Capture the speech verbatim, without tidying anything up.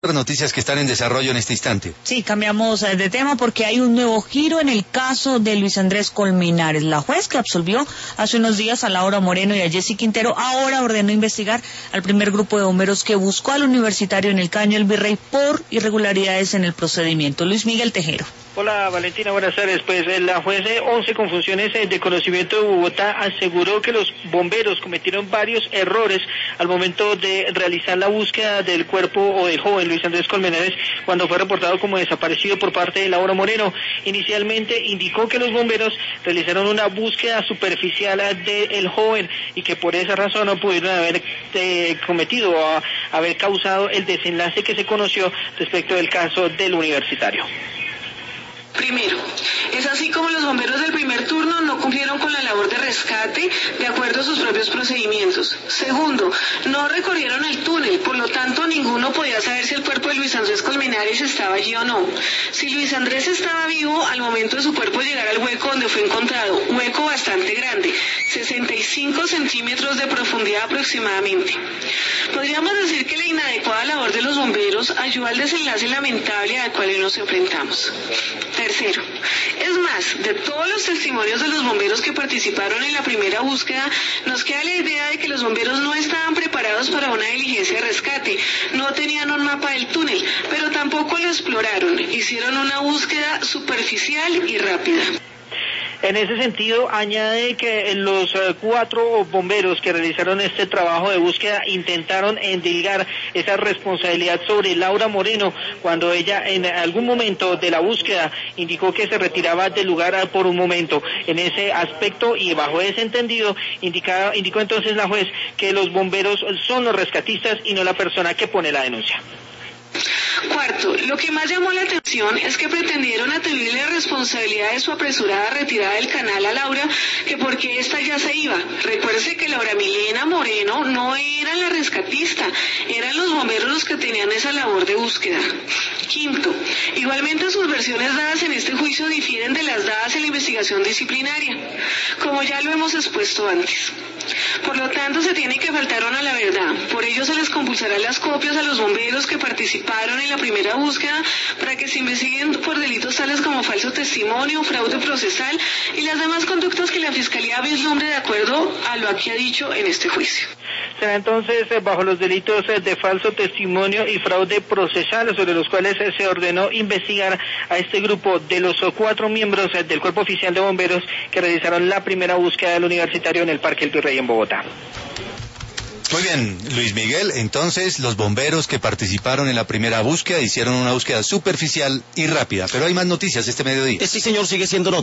Noticias que están en desarrollo en este instante. Sí, cambiamos de tema porque hay un nuevo giro en el caso de Luis Andrés Colmenares. La juez que absolvió hace unos días a Laura Moreno y a Jessy Quintero ahora ordenó investigar al primer grupo de bomberos que buscó al universitario en el Caño El Virrey por irregularidades en el procedimiento. Luis Miguel Tejero. Hola Valentina, buenas tardes. Pues la juez de once con funciones de conocimiento de Bogotá aseguró que los bomberos cometieron varios errores al momento de realizar la búsqueda del cuerpo o del joven Luis Andrés Colmenares cuando fue reportado como desaparecido por parte de Laura Moreno. Inicialmente indicó que los bomberos realizaron una búsqueda superficial del joven y que por esa razón no pudieron haber eh, cometido o haber causado el desenlace que se conoció respecto del caso del universitario. Primero, es así como los bomberos del primer turno no cumplieron con la labor de rescate de acuerdo a sus propios procedimientos. Segundo, no recorrieron el túnel, por lo tanto ninguno podía saber si el cuerpo de Luis Andrés Colmenares estaba allí o no. Si Luis Andrés estaba vivo al momento de su cuerpo llegar al hueco donde fue encontrado, hueco bastante grande, sesenta y cinco centímetros de profundidad aproximadamente. Podríamos decir que la inadecuada labor de los bomberos ayudó al desenlace lamentable al cual nos enfrentamos. Tercero, es más, de todos los testimonios de los bomberos que participaron en la primera búsqueda, nos queda la idea de que los bomberos no estaban preparados para una diligencia de rescate, no tenían un mapa del túnel, pero tampoco lo exploraron, hicieron una búsqueda superficial y rápida. En ese sentido, añade que los uh, cuatro bomberos que realizaron este trabajo de búsqueda intentaron endilgar esa responsabilidad sobre Laura Moreno cuando ella en algún momento de la búsqueda indicó que se retiraba del lugar por un momento. En ese aspecto y bajo ese entendido, indicaba, indicó entonces la juez que los bomberos son los rescatistas y no la persona que pone la denuncia. Cuarto, lo que más llamó la atención es que pretendieron atribuirle la responsabilidad de su apresurada retirada del canal a Laura, que porque ésta ya se iba. Recuérdese que Laura Milena Moreno no era la rescatista, eran los bomberos los que tenían esa labor de búsqueda. Quinto, igualmente sus versiones dadas en este juicio difieren de las dadas en la investigación disciplinaria, como ya lo hemos expuesto antes. Por lo tanto, se tiene que faltar a la verdad. Por ello se les compulsará las copias a los bomberos que participaron en la primera búsqueda para que se investiguen por delitos tales como falso testimonio, fraude procesal y las demás conductas que la Fiscalía vislumbre de acuerdo a lo que ha dicho en este juicio. Será entonces bajo los delitos de falso testimonio y fraude procesal sobre los cuales se ordenó investigar a este grupo de los cuatro miembros del Cuerpo Oficial de Bomberos que realizaron la primera búsqueda del universitario en el Parque El Virrey en Bogotá. Muy bien, Luis Miguel, entonces los bomberos que participaron en la primera búsqueda hicieron una búsqueda superficial y rápida, pero hay más noticias este mediodía. Sí, señor, sigue siendo noticia.